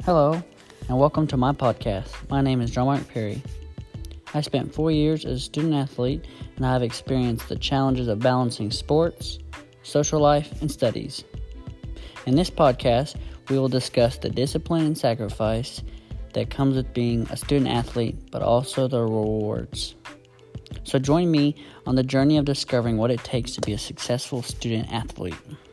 Hello, and welcome to my podcast. My name is John Mark Perry. I spent 4 years as a student athlete, and I have experienced the challenges of balancing sports, social life, and studies. In this podcast, we will discuss the discipline and sacrifice that comes with being a student athlete, but also the rewards. So join me on the journey of discovering what it takes to be a successful student athlete.